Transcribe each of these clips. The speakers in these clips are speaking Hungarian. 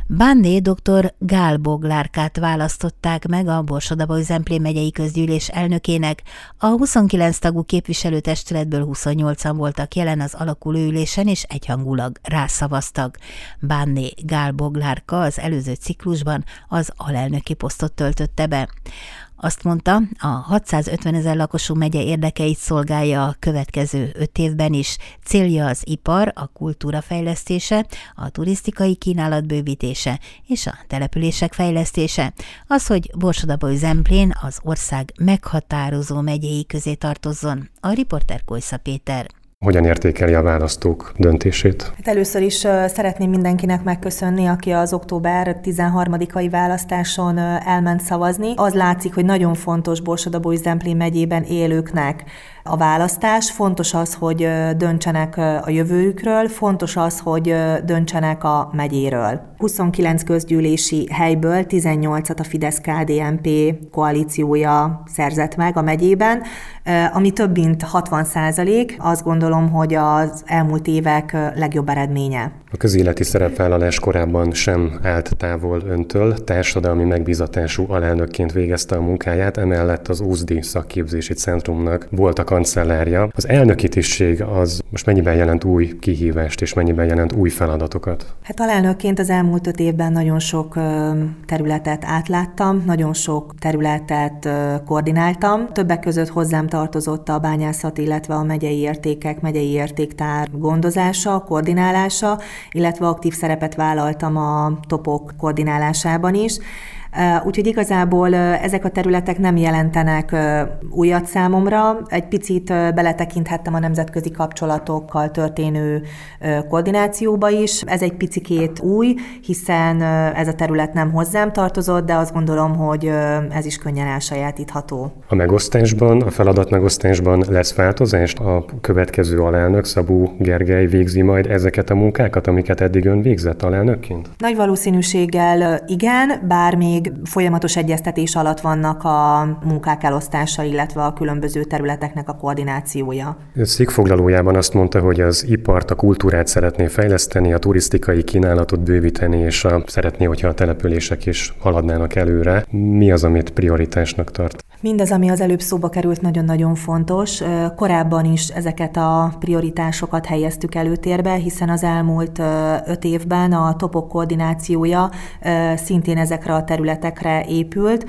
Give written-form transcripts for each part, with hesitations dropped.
Banné dr. Gál Boglárkát választották meg a Borsod-Abaúj-Zemplén megyei közgyűlés elnökének. A 29 tagú képviselőtestületből 28-an voltak jelen az alakuló ülésen, és egyhangulag rászavaztak. Banné Gál Boglárka az előző ciklusban az alelnöki posztot töltötte be. Azt mondta, a 650 000 lakosú megye érdekeit szolgálja a következő 5 évben is. Célja az ipar, a kultúra fejlesztése, a turisztikai kínálat bővítése és a települések fejlesztése. Az, hogy Borsod-Abaúj-Zemplén az ország meghatározó megyéi közé tartozzon. A riporter Kojsza Péter. Hogyan értékeli a választók döntését? Először is szeretném mindenkinek megköszönni, aki az október 13-ai választáson elment szavazni. Az látszik, hogy nagyon fontos Borsod-Abaúj-Zemplén megyében élőknek a választás. Fontos az, hogy döntsenek a jövőjükről, fontos az, hogy döntsenek a megyéről. 29 közgyűlési helyből 18-at a Fidesz-KDNP koalíciója szerzett meg a megyében, ami több mint 60%. Azt gondolom, hogy az elmúlt évek legjobb eredménye. A közéleti szerepvállalás korábban sem állt távol öntől, társadalmi megbízatású alelnökként végezte a munkáját, emellett az USZDI szakképzési centrumnak volt a kancellárja. Az elnöki tisztség az most mennyiben jelent új kihívást, és mennyiben jelent új feladatokat? Hát alelnökként az elmúlt 5 évben nagyon sok területet átláttam, nagyon sok területet koordináltam. Többek között hozzám tartozott a bányászat, illetve a megyei értékek, megyei értéktár gondozása, koordinálása, illetve aktív szerepet vállaltam a topok koordinálásában is. Úgyhogy igazából ezek a területek nem jelentenek újat számomra. Egy picit beletekinthettem a nemzetközi kapcsolatokkal történő koordinációba is. Ez egy picikét új, hiszen ez a terület nem hozzám tartozott, de azt gondolom, hogy ez is könnyen elsajátítható. A megosztásban, a feladat megosztásban lesz változás? A következő alelnök, Szabó Gergely végzi majd ezeket a munkákat, amiket eddig ön végzett alelnökként? Nagy valószínűséggel igen, bár még folyamatos egyeztetés alatt vannak a munkák elosztása, illetve a különböző területeknek a koordinációja. Székfoglalójában azt mondta, hogy az ipart, a kultúrát szeretné fejleszteni, a turisztikai kínálatot bővíteni, és szeretné, hogyha a települések is haladnának előre. Mi az, amit prioritásnak tart? Mindaz, ami az előbb szóba került, nagyon-nagyon fontos. Korábban is ezeket a prioritásokat helyeztük előtérbe, hiszen az elmúlt 5 évben a topok koordinációja szintén ezekre a területekre épült.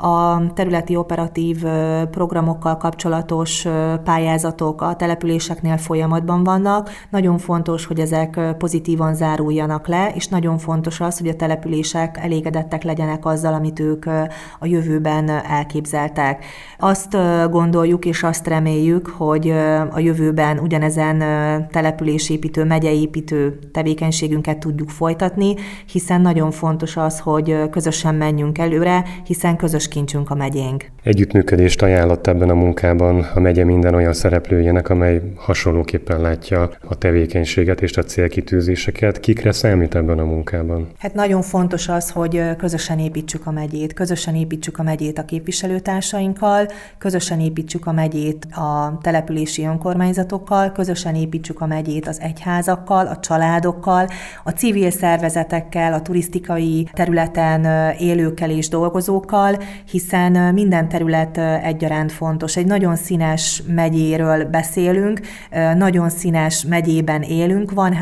A területi operatív programokkal kapcsolatos pályázatok a településeknél folyamatban vannak. Nagyon fontos, hogy ezek pozitívan záruljanak le, és nagyon fontos az, hogy a települések elégedettek legyenek azzal, amit ők a jövőben elképzeltek. Azt gondoljuk és azt reméljük, hogy a jövőben ugyanezen településépítő, megyeépítő tevékenységünket tudjuk folytatni, hiszen nagyon fontos az, hogy közösen menjünk előre, hiszen közös kincsünk a megyénk. Együttműködést ajánlott ebben a munkában a megye minden olyan szereplőjének, amely hasonlóképpen látja a tevékenységet és a célkitűzéseket. Kikre számít ebben a munkában? Hát nagyon fontos az, hogy közösen építsük a megyét, közösen építsük a megyét a képviselőtársainkkal, közösen építsük a megyét a települési önkormányzatokkal, közösen építsük a megyét az egyházakkal, a családokkal, a civil szervezetekkel, a turisztikai területen élőkkel és dolgozókkal, hiszen minden terület egyaránt fontos. Egy nagyon színes megyéről beszélünk, nagyon színes megyében élünk, van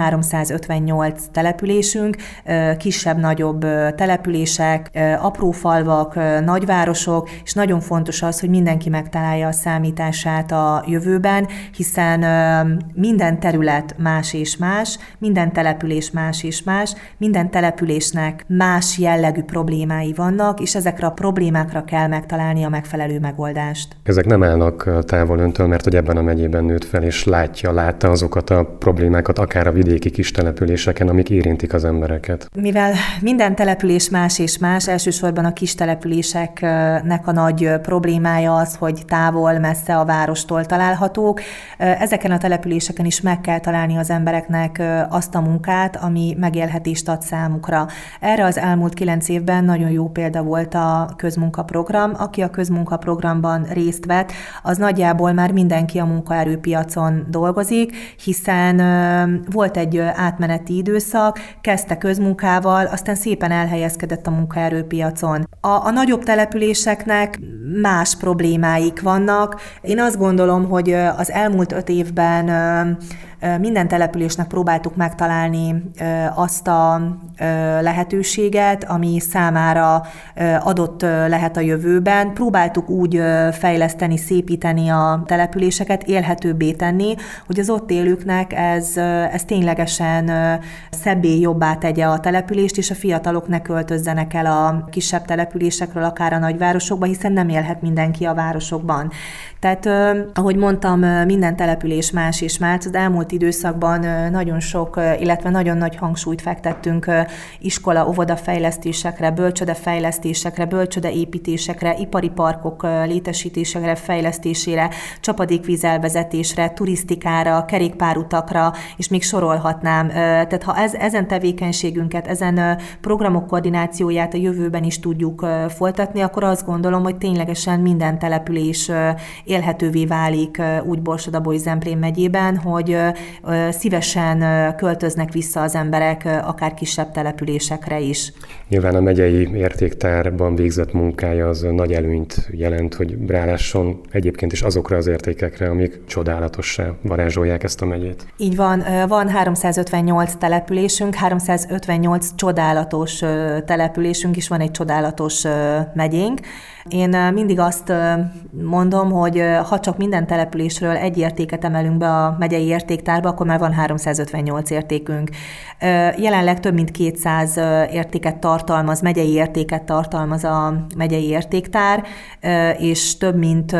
358 településünk, kisebb-nagyobb települések, apró falvak, nagyvárosok, és nagyon fontos az, hogy mindenki megtalálja a számítását a jövőben, hiszen minden terület más és más, minden település más és más, minden településnek más jellegű problémái vannak, és ezekre a problémákra kell megtalálni a megfelelő megoldást. Ezek nem állnak távol öntől, mert hogy ebben a megyében nőtt fel, és látta azokat a problémákat, akár a vidéki kis településeken, amik érintik az embereket. Mivel minden település más és más, elsősorban a kis településeknek a nagy problémája az, hogy távol, messze a várostól találhatók. Ezeken a településeken is meg kell találni az embereknek azt a munkát, ami megélhetést ad számukra. Erre az elmúlt 9 évben nagyon jó példa volt a közmunkaprogram. Aki a közmunkaprogramban részt vett, az nagyjából már mindenki a munkaerőpiacon dolgozik, hiszen volt egy átmeneti időszak, kezdte közmunkával, aztán szépen elhelyezkedett a munkaerőpiacon. A nagyobb településeknek más problémáik vannak. Én azt gondolom, hogy az elmúlt 5 évben minden településnek próbáltuk megtalálni azt a lehetőséget, ami számára adott lehet a jövőben. Próbáltuk úgy fejleszteni, szépíteni a településeket, élhetőbbé tenni, hogy az ott élőknek ez ténylegesen szebbé, jobbá tegye a települést, és a fiatalok ne költözzenek el a kisebb településekről, akár a nagyvárosokba, hiszen nem élhet mindenki a városokban. Tehát, ahogy mondtam, minden település más és más. Az elmúlt időszakban nagyon sok, illetve nagyon nagy hangsúlyt fektettünk iskola, óvodafejlesztésekre, bölcsődefejlesztésekre, bölcsődeépítésekre, ipari parkok létesítésekre, fejlesztésére, csapadékvízelvezetésre, turisztikára, kerékpárutakra, és még sorolhatnám. Tehát ha ezen tevékenységünket, ezen programok koordinációját a jövőben is tudjuk folytatni, akkor azt gondolom, hogy ténylegesen minden település élhetővé válik úgy Borsod-Abaúj-Zemplén megyében, hogy szívesen költöznek vissza az emberek akár kisebb településekre is. Nyilván a megyei értéktárban végzett munkája az nagy előnyt jelent, hogy rálásson egyébként is azokra az értékekre, amik csodálatossá varázsolják ezt a megyét. Így van 358 településünk, 358 csodálatos településünk is, van egy csodálatos megyénk. Én mindig azt mondom, hogy ha csak minden településről egy értéket emelünk be a megyei értéktárba, akkor már van 358 értékünk. Jelenleg több mint 200 értéket tartalmaz, megyei értéket tartalmaz a megyei értéktár, és több mint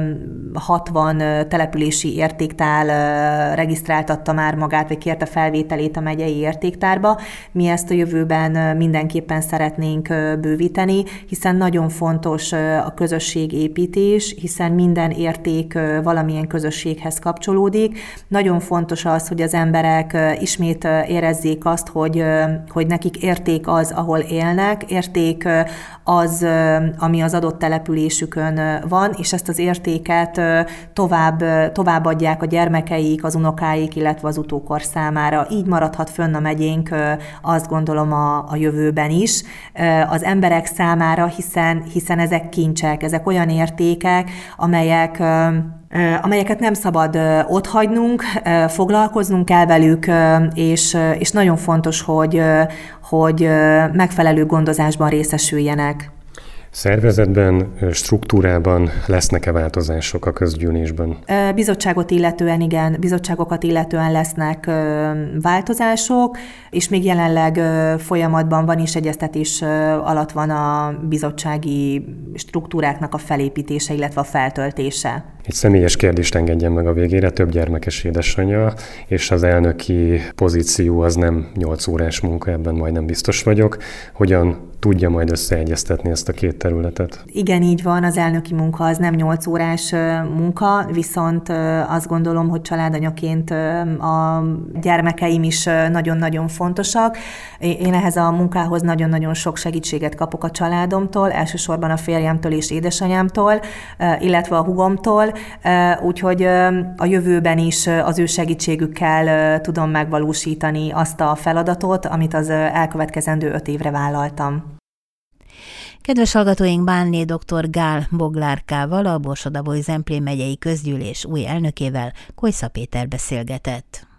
60 települési értéktár regisztráltatta már magát, vagy kérte felvételét a megyei értéktárba. Mi ezt a jövőben mindenképpen szeretnénk bővíteni, hiszen nagyon fontos a közösségépítés, hiszen minden érték valamilyen közösséghez kapcsolódik. Nagyon fontos az, hogy az emberek ismét érezzék azt, hogy nekik érték az, ahol élnek, érték az, ami az adott településükön van, és ezt az értéket továbbadják a gyermekeik, az unokáik, illetve az utókor számára. Így maradhat fönn a megyénk, azt gondolom a jövőben is az emberek számára, hiszen ezek kincsek, ezek olyan értékek, amelyeket nem szabad otthagynunk, foglalkoznunk kell velük, és nagyon fontos, hogy megfelelő gondozásban részesüljenek. Szervezetben, struktúrában lesznek-e változások a közgyűlésben? Bizottságokat illetően lesznek változások, és még jelenleg folyamatban van is, egyeztetés alatt van a bizottsági struktúráknak a felépítése, illetve a feltöltése. Egy személyes kérdést engedjen meg a végére, több gyermekes édesanyja, és az elnöki pozíció az nem 8 órás munka, ebben majdnem biztos vagyok. Hogyan tudja majd összeegyeztetni ezt a két területet? Igen, így van, az elnöki munka az nem 8 órás munka, viszont azt gondolom, hogy családanyaként a gyermekeim is nagyon-nagyon fontosak. Én ehhez a munkához nagyon-nagyon sok segítséget kapok a családomtól, elsősorban a férjemtől és édesanyámtól, illetve a húgomtól, úgyhogy a jövőben is az ő segítségükkel tudom megvalósítani azt a feladatot, amit az elkövetkezendő 5 évre vállaltam. Kedves hallgatóink, Bánné dr. Gál Boglárkával, a Borsod-Abaúj-Zemplén megyei közgyűlés új elnökével Kojsza Péter beszélgetett.